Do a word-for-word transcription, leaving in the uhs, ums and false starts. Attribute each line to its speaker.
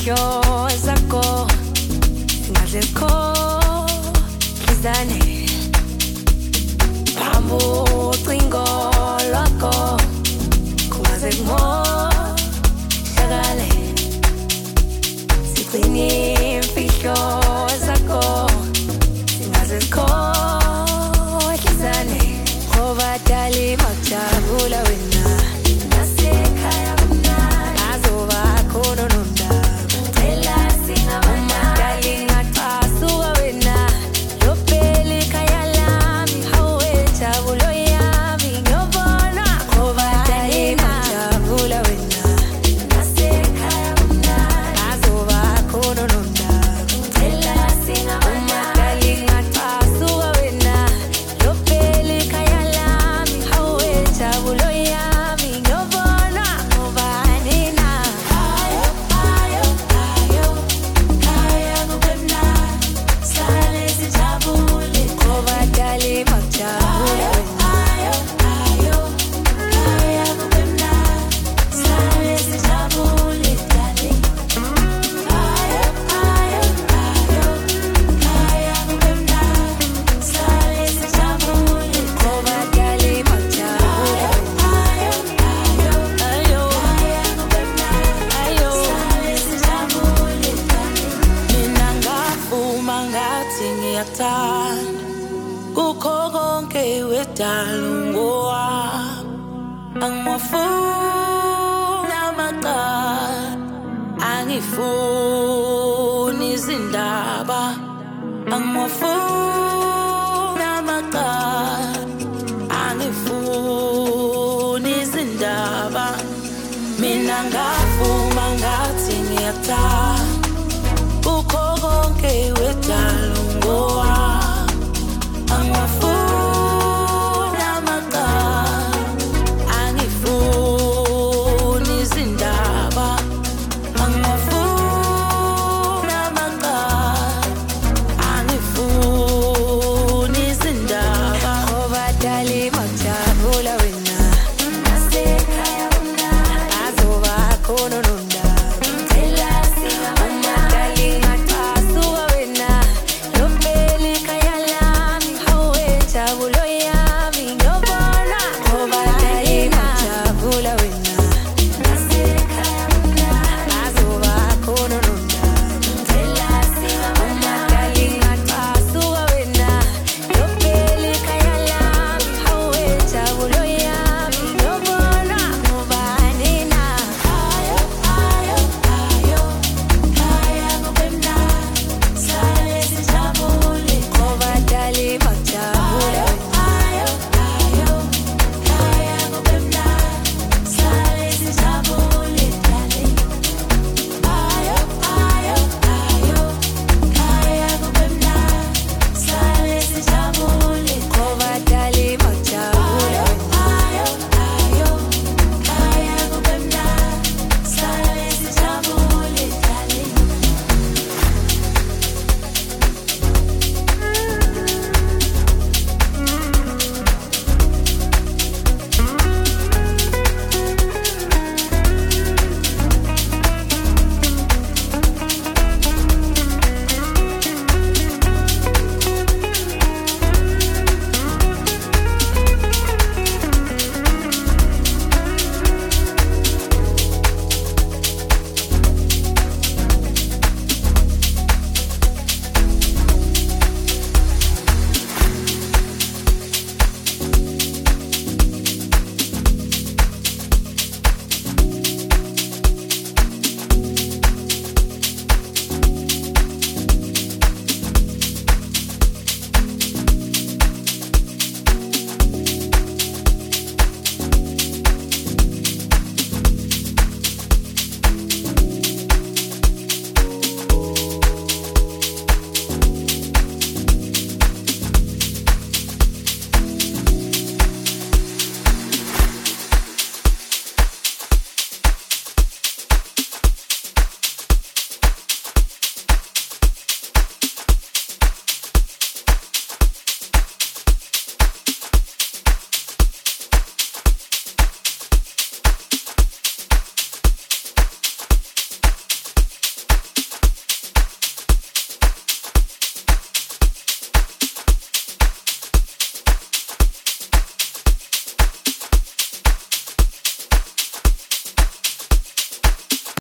Speaker 1: imfihlo zakho ngadle khohlizane phambo cingo lwakho kungaze kumoshakale sigcine imfihlo zakho singaze sikhohlizane ngoba dali makujabula wena nasekhaya kumnandi azoba khona nondaba cela singabana dali ngaqhasuka wena lophela ikhaya lami hawe jabulo yami ngiyobona ngoba dali makujabula wena nasekhaya kumnandi azoba khona nondaba cela singabana dali ngaqhasuka wena lophela ikhaya lami hawe jabulo yami ngiyobona ngoba nina ayo ayo ayo kaya kubemna sale sijabule ngoba dali makujabula ayo ayo kaya kubemna sale sijabule dali ayo ayo ayo kaya kubemna sale sijabule ngoba dali makujabula ayo ayo ayo kaya kubemna ayo sale sijabule dali mina ngafuma ngathi ngiyakuthanda kukho konke wedala ungowami angifuni amaqala angifuni izindaba angifuni amaqala angifuni izindaba mina ngafuma ngathi ngiyakuthanda